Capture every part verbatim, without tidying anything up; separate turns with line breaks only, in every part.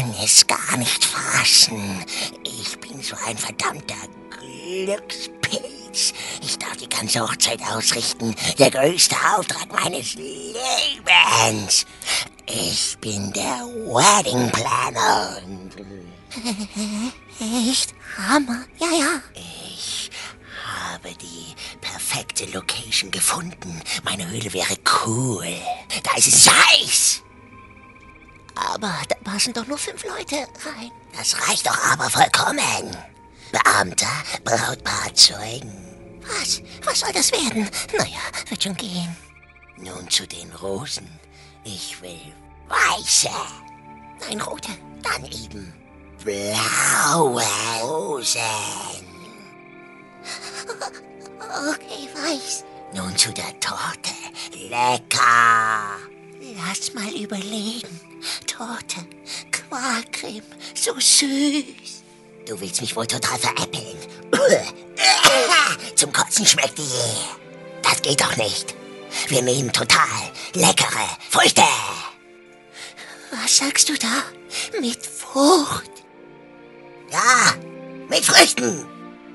kann es gar nicht fassen. Ich bin so ein verdammter Glückspilz. Ich darf die ganze Hochzeit ausrichten. Der größte Auftrag meines Lebens. Ich bin der Wedding Planner.
Echt? Hammer. Ja, ja.
Ich habe die perfekte Location gefunden. Meine Höhle wäre cool. Da ist es heiß.
Aber da passen doch nur fünf Leute rein.
Das reicht doch aber vollkommen. Beamter, Brautpaar, Zeugen.
Was? Was soll das werden? Naja, wird schon gehen.
Nun zu den Rosen. Ich will weiße.
Nein, rote.
Dann eben blaue Rosen.
Okay, weiß.
Nun zu der Torte. Lecker.
Lass mal überlegen. Torte, Quarkcreme, so süß.
Du willst mich wohl total veräppeln. Zum Kotzen schmeckt die. Das geht doch nicht. Wir nehmen total leckere Früchte.
Was sagst du da? Mit Frucht?
Ja, mit Früchten.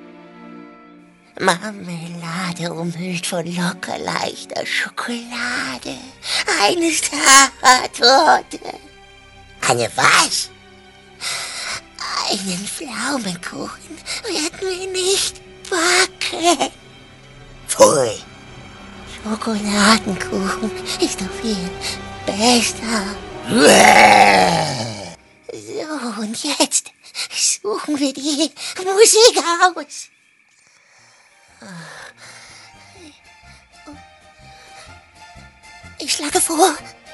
Marmelade umhüllt von locker leichter Schokolade. Eine Startorte.
Eine was?
Einen Pflaumenkuchen werden wir nicht backen.
Pfui.
Schokoladenkuchen ist doch viel besser. So, und jetzt suchen wir die Musik aus. Ich schlage vor.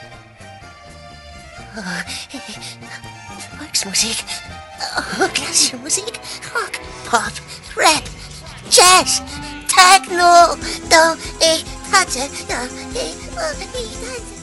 Volksmusik, oh, klassische Musik, Rock, Pop, Rap, Jazz, Techno. Doch ich tanze, doch ich, oh, ich tanze.